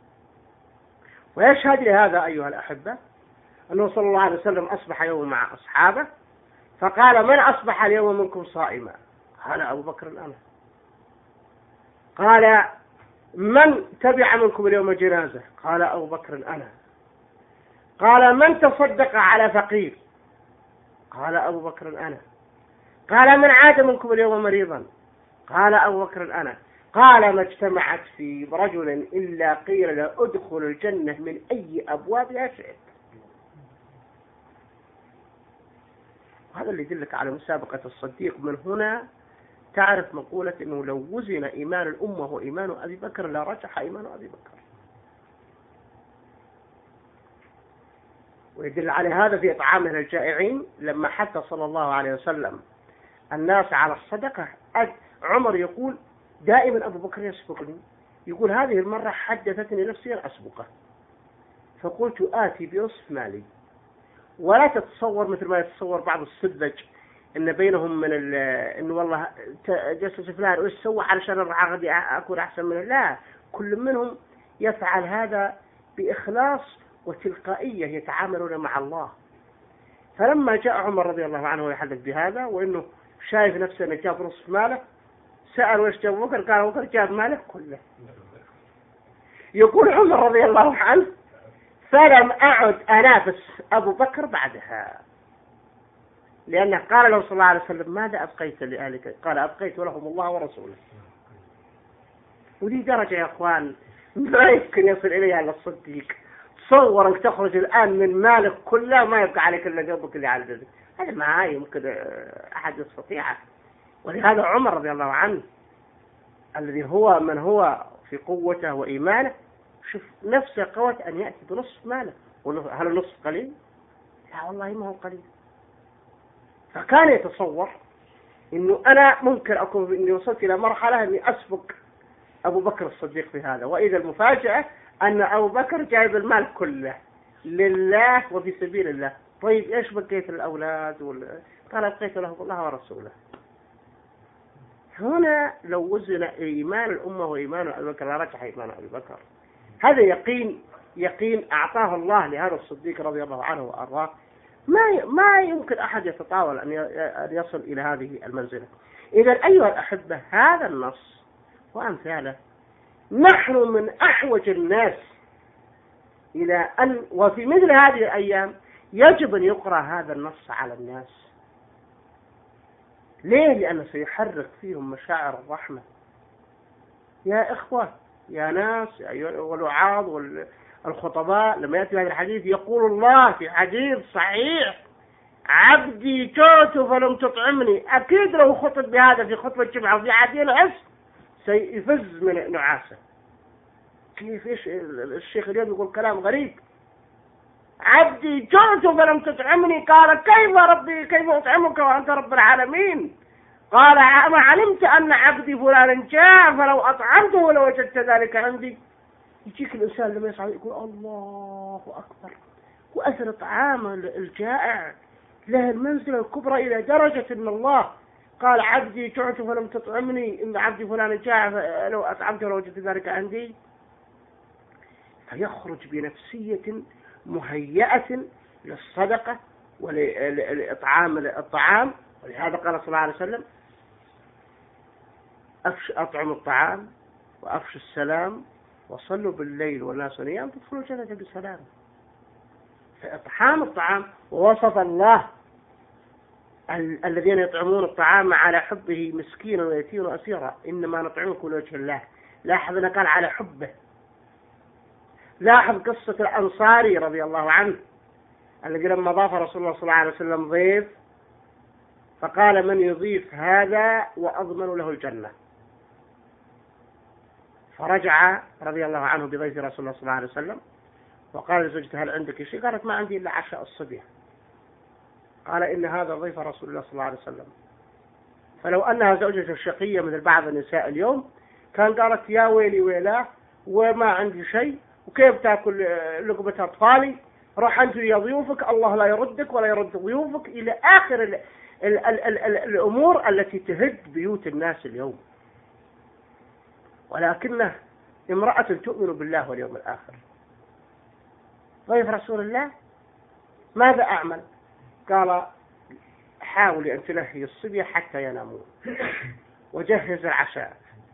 A: ويشهد لهذا أيها الأحبة أنه صلى الله عليه وسلم أصبح يوم مع أصحابه فقال من أصبح اليوم منكم صائما؟ قال أبو بكر أنا. قال من تبع منكم اليوم جنازة؟ قال أبو بكر أنا. قال من تصدق على فقير؟ قال أبو بكر أنا. قال من عاد منكم اليوم مريضا؟ قال أبو بكر أنا. قال ما اجتمعت في رجل إلا قيل له ادخل الجنة من أي أبوابها شئت. هذا اللي يدلك على مسابقة الصديق. من هنا تعرف مقولة أنه لو وزن إيمان الأمة وإيمان أبي بكر لا رجح إيمان أبي بكر. ويدل على هذا في إطعامه الجائعين لما حث صلى الله عليه وسلم الناس على الصدقة. عمر يقول دائما أبو بكر يسبقني، يقول هذه المرة حدثتني نفسي أن أسبقه، فقلت آتي بنصف مالي. ولا تتصور مثل ما يتصور بعض السذج إن بينهم من إنه والله جسس فلان وإيش سوى علشان أروح غدي أكون أحسن منه. لا، كل منهم يفعل هذا بإخلاص وتلقائية يتعاملون مع الله. فلما جاء عمر رضي الله عنه يحدث بهذا وإنه شايف نفسه أنه جاب نصف ماله، سأل وإيش جاب بكر؟ قال بكر جاب ماله كله. يقول عمر رضي الله عنه فلم أعد أنافس أبو بكر بعدها، لأنه قال له صلى الله عليه وسلم ماذا أبقيت لأهلك؟ قال أبقيت لهم الله ورسوله. ودي درجة يا أخوان ما يمكن يصل إليها إلا الصديق. تصور أنك تخرج الآن من مالك كله ما يبقى عليك إلا قلبك اللي على ذلك. هذا ما يمكن أحد يستطيعه. ولهذا عمر رضي الله عنه الذي هو من هو في قوته وإيمانه شوف نفسه قوت أن يأتي بنصف ماله. هل النصف قليل؟ لا والله ما هو قليل. فكان يتصور إنه أنا ممكن أكون إني وصلت إلى مرحلة إني أسبق أبو بكر الصديق في هذا. وإذا المفاجأة أن أبو بكر جايب المال كله لله وفي سبيل الله. طيب إيش بقيت الأولاد؟ قال بقيت له الله ورسوله. هنا لو وزن إيمان الأمة وإيمان أبي بكر لا رجح إيمان أبي بكر. هذا يقين أعطاه الله لهذا الصديق رضي الله عنه وأرضاه. ما يمكن أحد يتطاول أن يصل إلى هذه المنزلة. إذا أيها الأحبة هذا النص وأمثاله نحن من أحوج الناس إلى أن وفي مثل هذه الأيام يجب أن يقرأ هذا النص على الناس. ليه؟ لأنه سيحرك فيهم مشاعر الرحمة. يا إخوة يا ناس والوعاظ والخطباء لما يأتي هذا الحديث يقول الله في حديث صحيح عبدي جوت فلم تطعمني. أكيد لو خطب بهذا في خطبة الجمعة وفي عادي العصر سيفز من نعاسه. كيف إيش الشيخ اليوم يقول كلام غريب. عبدي جوت فلم تطعمني. قال كيف ربي كيف أطعمك وأنت رب العالمين؟ قال ما علمت أن عبدي فلان جاء فلو أطعمته لوجدت ذلك عندي. يجيك الإنسان لما يصعد يقول الله أكبر. وأثر طعام الجائع له المنزلة الكبرى إلى درجة أن الله قال عبدي جعت فلم تطعمني إن عبدي فلان جاء لو أطعمته لوجدت ذلك عندي. فيخرج بنفسية مهيئة للصدقة ولإطعام الطعام. ولهذا قال صلى الله عليه وسلم أطعم الطعام وأفش السلام وصلوا بالليل والناس نيام تدخلوا الجنة بسلام. فإطعام الطعام ووصف الله الذين يطعمون الطعام على حبه مسكينا ويتيما وأسيرا إنما نطعمكم لوجه الله. لاحظ أنه قال على حبه. لاحظ قصة الأنصاري رضي الله عنه الذي لما ضاف رسول الله صلى الله عليه وسلم ضيف فقال من يضيف هذا وأضمن له الجنة. فرجع رضي الله عنه بضيف رسول الله صلى الله عليه وسلم، وقال لزوجته هل عندك شيء؟ قالت ما عندي إلا عشاء الصبية. قال إن هذا ضيف رسول الله صلى الله عليه وسلم. فلو أنها زوجته الشقية مثل بعض النساء اليوم كان قالت يا ويلي ويلاه وما عندي شيء وكيف تأكل لقمة أطفالي، روح أنت يا ضيوفك، الله لا يردك ولا يرد ضيوفك، إلى آخر الأمور التي تهد بيوت الناس اليوم. ولكنه امرأة تؤمن بالله واليوم الآخر. ضيف رسول الله ماذا أعمل؟ قال حاولي أن تنهي الصبية حتى ينامون وجهز العشاء.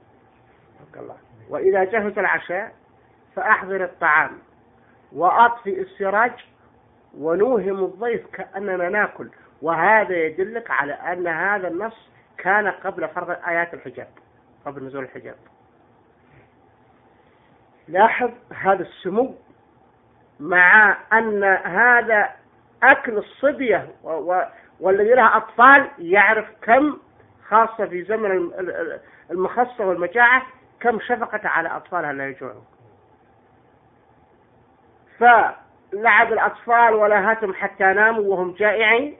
A: وإذا جهز العشاء فأحضر الطعام وأطفئ السراج ونوهم الضيف كأننا ناكل. وهذا يدلك على أن هذا النص كان قبل فرض آيات الحجاب، قبل نزول الحجاب. لاحظ هذا السمو، مع أن هذا أكل الصبية والذي لها أطفال يعرف كم، خاصة في زمن المخصة والمجاعة، كم شفقة على أطفالها لا يجوعون. فلعب الأطفال ولهتهم حتى ناموا وهم جائعين،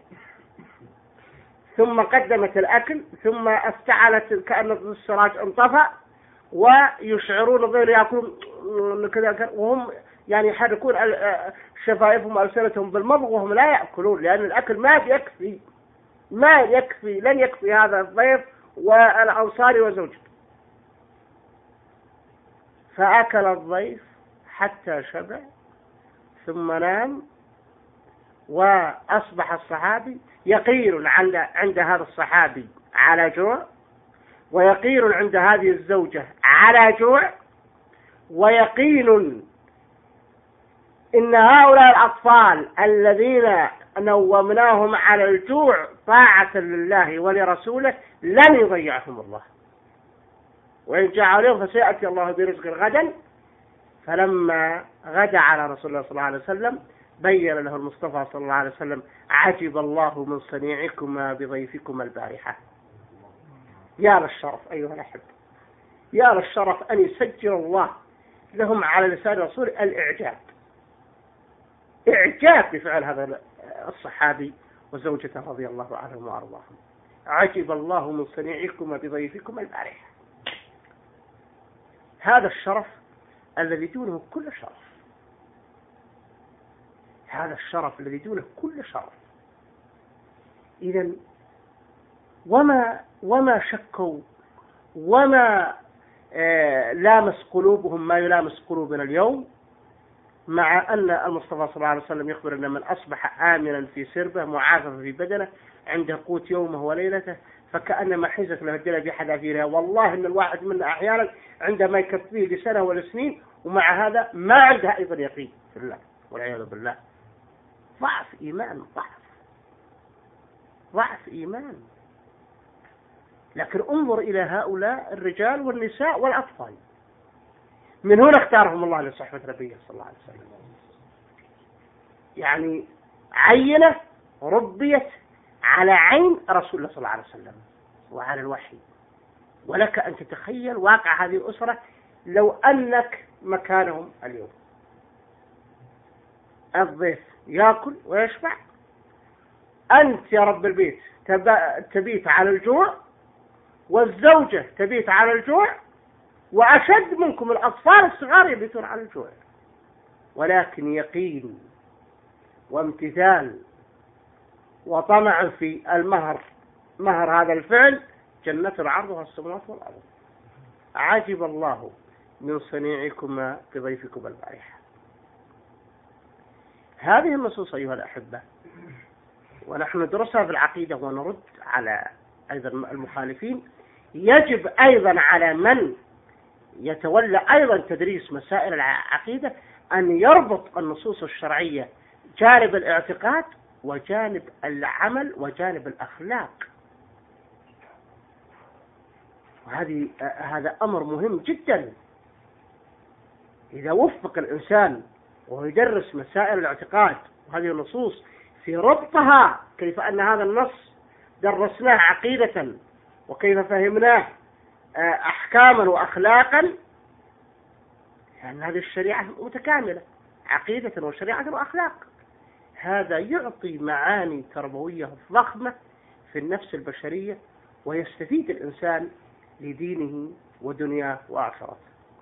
A: ثم قدمت الأكل، ثم افتعلت كأن السراج انطفأ ويشعرون غير يأكلون كذا، وهم يعني يحركون شفائفهم وألسنتهم بالمضغ وهم لا يأكلون، لأن الأكل ما يكفي لن يكفي هذا الضيف والأنصاري وزوجته. فأكل الضيف حتى شبع ثم نام. وأصبح الصحابي يقين عند هذا الصحابي على جوع، ويقين عند هذه الزوجة على جوع، ويقين إن هؤلاء الأطفال الذين نومناهم على الجوع طاعة لله ولرسوله لن يضيعهم الله، وإن جاء عليهم فسيأتي الله برزق غدا. فلما غدا على رسول الله صلى الله عليه وسلم بين له المصطفى صلى الله عليه وسلم عجب الله من صنيعكما بضيفكما البارحة. يا للشرف أيها الأحبة، يا للشرف أن يسجل الله لهم على لسان رسول الإعجاب، إعجاب بفعل هذا الصحابي وزوجته رضي الله عنهم وأرضاهم. عجب الله من صنيعكما بضيفكما البارحة. هذا الشرف الذي دونه كل شرف، هذا الشرف الذي دونه كل شرف. إذن وما شكوا وما لامس قلوبهم ما يلامس قلوبنا اليوم، مع أن المصطفى صلى الله عليه وسلم يخبر أن من أصبح آمنا في سربه معافى في بدنه عنده قوت يومه وليلته فكأنما حزت له الدنيا بحذافيرها. والله إن الواحد منا أحيانا عندما يكفيه لسنة ولسنين ومع هذا ما عنده أيضا يقين في الله والعياذ بالله. ضعف إيمان، ضعف إيمان. لكن انظر إلى هؤلاء الرجال والنساء والأطفال، من هنا اختارهم الله لصحبة نبيه صلى الله عليه وسلم. يعني عينة ربيت على عين رسول الله صلى الله عليه وسلم وعلى الوحي. ولك أن تتخيل واقع هذه الأسرة لو أنك مكانهم اليوم. الضيف يأكل ويشبع، أنت يا رب البيت تبيت على الجوع، والزوجة تبيت على الجوع، وأشد منكم الأطفال الصغار يبيتون على الجوع. ولكن يقين وامتثال وطمع في المهر، مهر هذا الفعل جنة عرضها السماوات والأرض. عجب الله من صنيعكما بضيفكم البارحة. هذه النصوص أيها الأحبة ونحن ندرسها في العقيدة ونرد على أيضا المخالفين، يجب أيضا على من يتولى أيضا تدريس مسائل العقيدة أن يربط النصوص الشرعية جانب الاعتقاد وجانب العمل وجانب الأخلاق. هذا أمر مهم جدا. إذا وفق الإنسان وهو يدرس مسائل الاعتقاد وهذه النصوص في ربطها، كيف أن هذا النص درسناه عقيدة وكيف فهمناه أحكاما وأخلاقا، لأن هذه الشريعة متكاملة عقيدة وشريعة وأخلاق. هذا يعطي معاني تربوية ضخمة في النفس البشرية، ويستفيد الإنسان لدينه ودنياه وآخرته.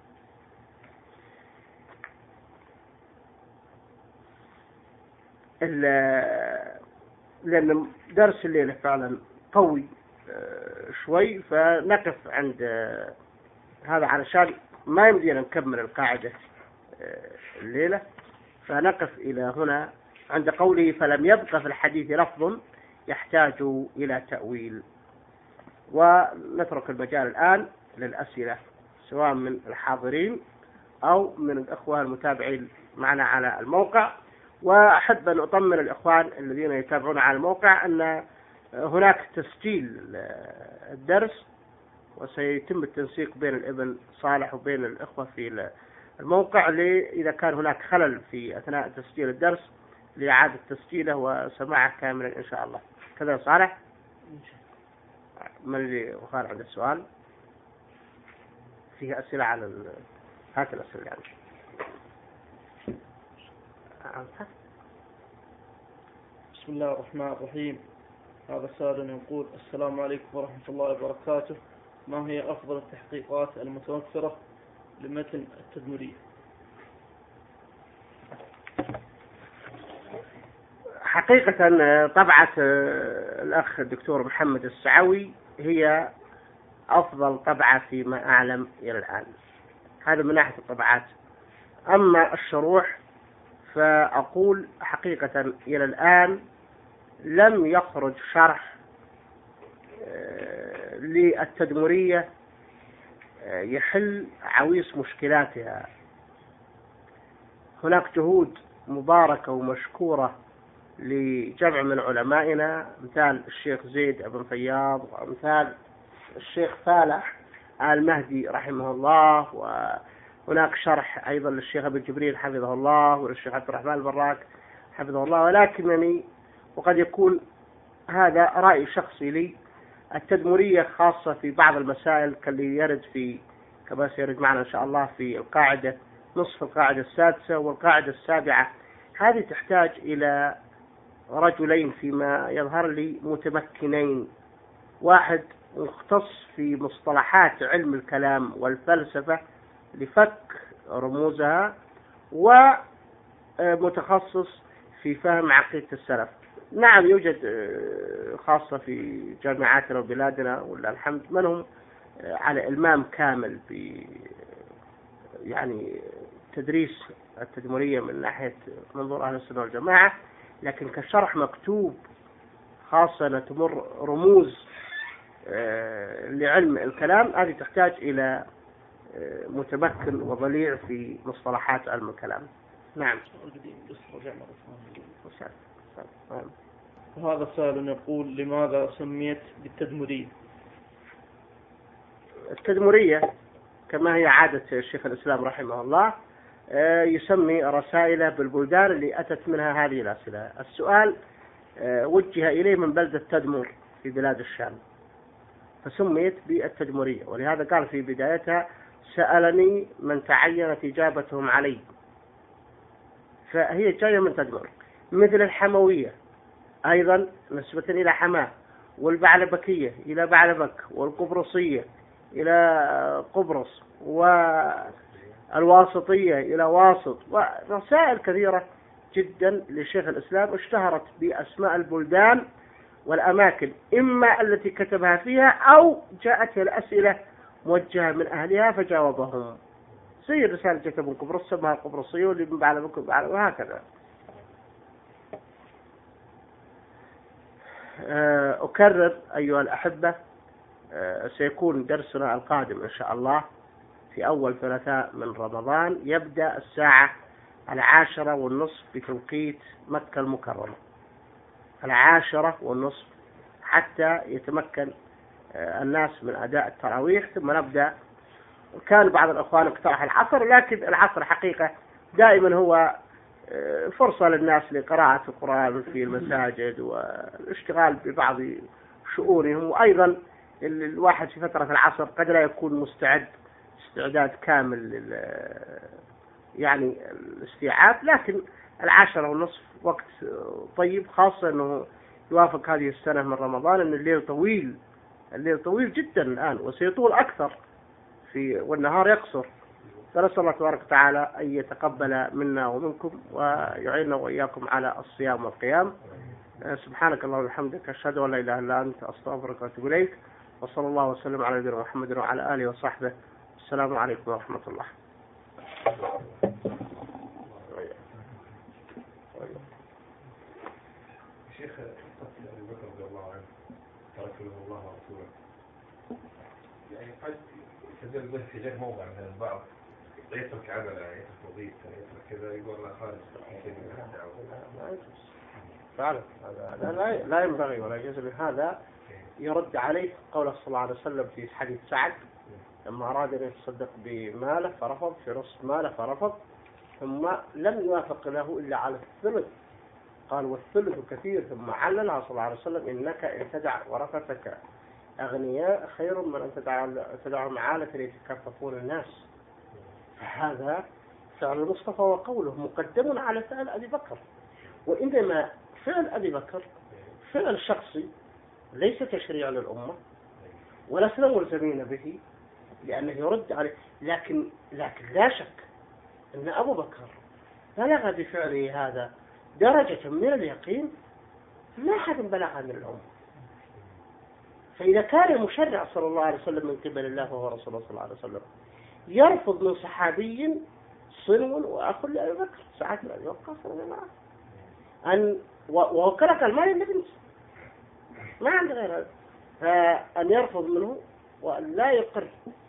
A: لأن درس الليلة فعلا قوي شوي، فنقف عند هذا علشان ما يمدينا نكمل القاعدة الليلة، فنقف إلى هنا عند قوله فلم يبق في الحديث لفظ يحتاج إلى تأويل. ونترك المجال الآن للأسئلة سواء من الحاضرين أو من الأخوة المتابعين معنا على الموقع. وأحب أن أطمن الإخوان الذين يتابعون على الموقع أن هناك تسجيل الدرس، وسيتم التنسيق بين الابن صالح وبين الإخوة في الموقع إذا كان هناك خلل في أثناء تسجيل الدرس لإعادة تسجيله وسماعه كاملا إن شاء الله. كذا صالح؟ من اللي وخال عند السؤال فيه أسئلة على هات الأسئلة يعني.
B: بسم الله الرحمن الرحيم. هذا سائل يقول السلام عليكم ورحمة الله وبركاته، ما هي أفضل التحقيقات المتوفرة لمتن التدمرية؟
A: حقيقة طبعة الأخ الدكتور محمد السعوي هي أفضل طبعة فيما أعلم إلى الآن، هذا من ناحية الطبعات. أما الشروح فأقول حقيقة إلى الآن لم يخرج شرح للتدمرية يحل عويص مشكلاتها. هناك جهود مباركة ومشكورة لجمع من علمائنا مثال الشيخ زيد بن فياض ومثال الشيخ فالح آل مهدي رحمه الله، وهناك شرح أيضا للشيخ أبي جبريل حفظه الله وللشيخ عبد الرحمن البراك حفظه الله. ولكنني وقد يكون هذا رأي شخصي لي، التدمرية خاصة في بعض المسائل كاللي يرد في كما سيرد معنا إن شاء الله في القاعدة نصف القاعدة السادسة والقاعدة السابعة، هذه تحتاج إلى رجلين فيما يظهر لي متمكنين، واحد مختص في مصطلحات علم الكلام والفلسفة لفك رموزها، ومتخصص في فهم عقيدة السلف. نعم يوجد خاصة في جامعاتنا وبلادنا ولله الحمد من هم على إلمام كامل في يعني تدريس التدمرية من ناحية منظور أهل السنة والجماعة، لكن كشرح مكتوب خاصة تمر رموز لعلم الكلام هذه تحتاج إلى متمكن وضليع في مصطلحات علم الكلام. نعم.
B: وهذا سائل يقول لماذا سميت بالتدمرية؟
A: التدمرية كما هي عادة الشيخ الإسلام رحمه الله يسمي رسائله بالبلدان اللي أتت منها هذه الأسئلة. السؤال وجه إليه من بلدة تدمر في بلاد الشام فسميت بالتدمرية، ولهذا قال في بدايتها سألني من تعينت إجابتهم علي، فهي جاية من تدمر. مثل الحموية أيضا نسبة إلى حماه، والبعلبكية إلى بعلبك، والقبرصية إلى قبرص، والواسطية إلى واسط، ورسائل كثيرة جدا لشيخ الإسلام اشتهرت بأسماء البلدان والأماكن إما التي كتبها فيها أو جاءت الأسئلة موجهة من أهلها فجاوبهم، زي الرسالة جاءت من قبرص سمها القبرصية واللي من بعلبك وهكذا. أكرر أيها الأحبة سيكون درسنا القادم إن شاء الله في أول ثلاثاء من رمضان، يبدأ الساعة 10:30 بتوقيت مكة المكرمة، 10:30 حتى يتمكن الناس من أداء التراويح، ثم نبدأ. كان بعض الأخوان اقترح العصر، لكن العصر حقيقة دائما هو فرصة للناس لقراءة القرآن في المساجد والاشتغال ببعض شؤونهم، وأيضا الواحد في فترة العصر قد لا يكون مستعد استعداد كامل يعني الاستيعاب، لكن 10:30 وقت طيب، خاصة أنه يوافق هذه السنة من رمضان أن الليل طويل جدا الآن، وسيطول أكثر والنهار يقصر. فنسأل الله تبارك وتعالى أن يتقبل منا ومنكم ويعيننا وإياكم على الصيام والقيام. سبحانك اللهم وبحمدك، أشهد أن لا إله إلا أنت، أستغفرك وأتوب إليك، وصلى الله وسلم على نبينا محمد وعلى آله وصحبه. السلام عليكم ورحمة الله.
C: شيخ قتل أبي بكر رضي الله عنه ترك له الله ورسوله، يعني قد يستدل به في غير موضع من البعض، يترك عمله، يترك وظيفة، يترك كذا، يقول لا خارج
A: فعلا هذا لا ينبغي ولا يجوز. بهذا يرد عليه قول صلى الله عليه وسلم في حديث سعد لما أراد أن يتصدق بماله فرفض، في نصف ماله فرفض، ثم لم يوافق له إلا على الثلث، قال والثلث كثير، ثم عللها صلى الله عليه وسلم إنك إن تدع ورثتك أغنياء خير من أن تدعهم عالة يتكففون الناس. فهذا فعل المصطفى وقوله مقدم على فعل أبي بكر، وإنما فعل أبي بكر فعل شخصي ليس تشريع للأمة ولسنا ملزمين به لأنه يرد عليه، لكن لا شك أن أبو بكر بلغ بفعله هذا درجة من اليقين ما أحد بلغها من الأمة. فإذا كان المشرع صلى الله عليه وسلم من قبل الله وهو رسول الله صلى الله عليه وسلم يرفض من صحابي صنو وأخذ لأبي بكر سعد بن أبي وقاص رضي الله عنه ووكلك المال النبي ما عنده غير هذا، فأن يرفض منه وأن لا يقر